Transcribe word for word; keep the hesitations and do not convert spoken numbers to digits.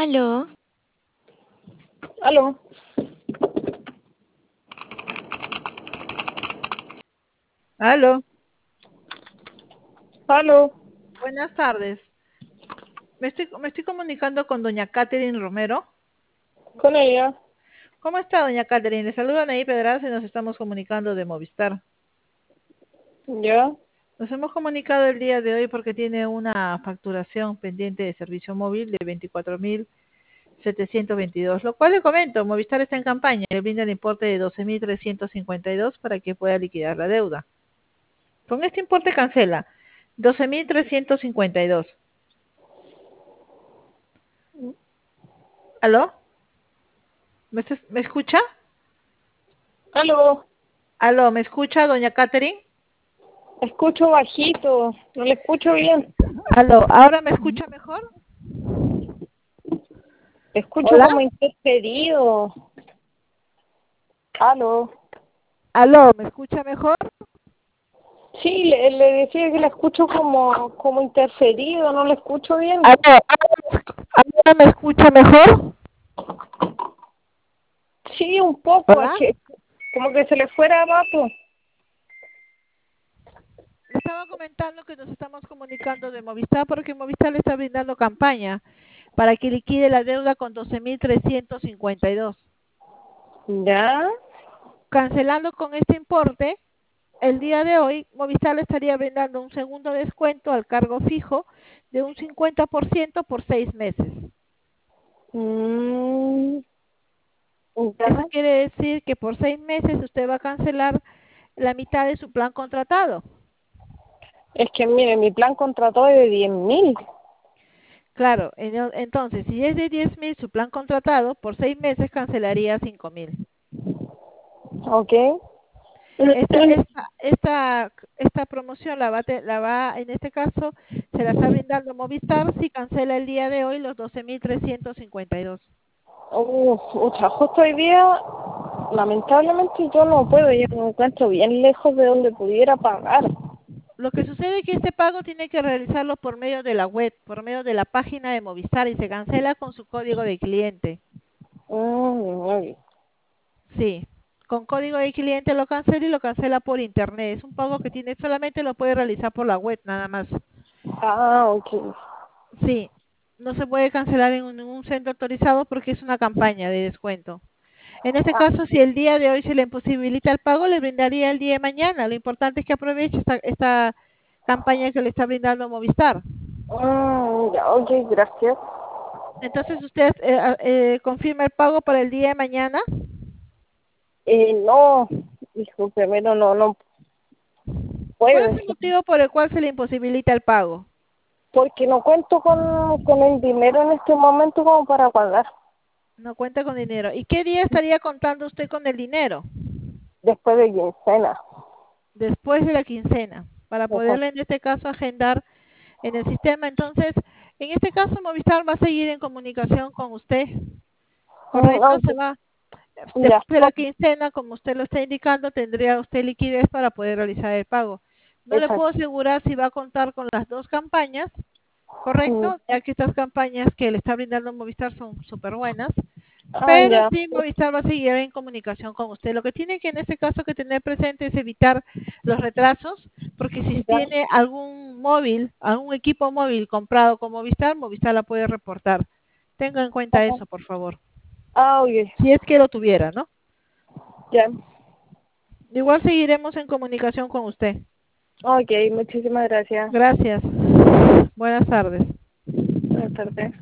Aló, Aló, Aló, aló, buenas tardes. Me estoy, me estoy comunicando con doña Catherine Romero. con ella. ¿Cómo está, doña Catherine? Le saludan ahí Pedraza y nos estamos comunicando de Movistar. ¿Ya? Nos hemos comunicado el día de hoy porque tiene una facturación pendiente de servicio móvil de veinticuatro mil setecientos veintidós, lo cual le comento, Movistar está en campaña, le brinda el importe de doce mil trescientos cincuenta y dos para que pueda liquidar la deuda. Con este importe cancela doce mil trescientos cincuenta y dos. ¿Aló? ¿Me, estás- ¿Me escucha? Aló, ¿Aló? ¿Me escucha, doña Catherine? escucho bajito, no le escucho bien. Aló, ¿ahora me escucha mejor? Escucho Hola. como interferido. Aló. Aló, ¿me escucha mejor? Sí, le, le decía que la escucho como, como interferido, no le escucho bien. Aló, ¿ahora ahora me escucha mejor? Sí, un poco, es Hola. que como que se le fuera rato. Le estaba comentando que nos estamos comunicando de Movistar porque Movistar le está brindando campaña para que liquide la deuda con doce mil trescientos cincuenta y dos. ¿Ya? Cancelando con este importe, el día de hoy Movistar le estaría brindando un segundo descuento al cargo fijo de un cincuenta por ciento por seis meses. Mm, Eso ¿ya? quiere decir que por seis meses usted va a cancelar la mitad de su plan contratado. Es que mire, mi plan contratado es de diez mil. Claro, en- entonces, si es de diez mil su plan contratado, por seis meses cancelaría cinco mil. ¿Ok? Esta, esta, esta, esta promoción la va, a te- la va, en este caso, se la está brindando Movistar si cancela el día de hoy los doce mil trescientos cincuenta y dos. Uh, pucha, justo hoy día, lamentablemente yo no puedo, yo me encuentro bien lejos de donde pudiera pagar. Lo que sucede es que este pago tiene que realizarlo por medio de la web, por medio de la página de Movistar y se cancela con su código de cliente. Mm, muy bien. Sí, con código de cliente lo cancela y lo cancela por internet. Es un pago que tiene, solamente lo puede realizar por la web, nada más. Ah, ok. Sí, no se puede cancelar en un- ningún centro autorizado porque es una campaña de descuento. En este Ah, caso, si el día de hoy se le imposibilita el pago, le brindaría el día de mañana. Lo importante es que aproveche esta, esta campaña que le está brindando Movistar. mm, ya, ok, gracias. Entonces, usted eh, a- eh, confirma el pago para el día de mañana. Eh, no, hijo, primero no, no ¿Cuál puedo, es el motivo por el cual se le imposibilita el pago? porque no cuento con, con el dinero en este momento como para pagar. No cuenta con dinero. ¿Y qué día estaría contando usted con el dinero? Después de quincena. Después de la quincena, para Ajá. poderle en este caso agendar en el sistema. Entonces, en este caso Movistar va a seguir en comunicación con usted, Mm, ¿correcto? ok, Se va, ya, después de la quincena, como usted lo está indicando, tendría usted liquidez para poder realizar el pago. No le puedo exacto. asegurar si va a contar con las dos campañas, Mm, ¿correcto? Ya que estas campañas que le está brindando Movistar son súper buenas. ah, Pero ya. sí, Movistar va a seguir en comunicación con usted. Lo que tiene que en este caso que tener presente es evitar los retrasos, porque si Ya. tiene algún móvil, algún equipo móvil comprado con Movistar, Movistar la puede reportar. Tenga en cuenta Ajá. eso, por favor. Ah, ok, Si es que lo tuviera, ¿no? ya. Igual seguiremos en comunicación con usted. Ok, muchísimas gracias. Gracias. Buenas tardes. Buenas tardes.